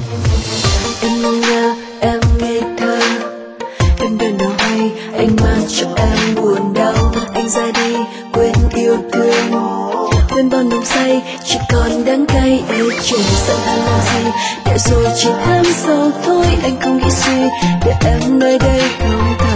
Em ngu ngơ, em ngây thơ, em đơn nào hay anh mang cho em buồn đau. Anh ra đi quên yêu thương, quên bao nồng say chỉ còn đắng cay. Ê trời giận anh làm gì, để rồi chỉ thêm sầu thôi. Anh không nghĩ suy để em nơi đây không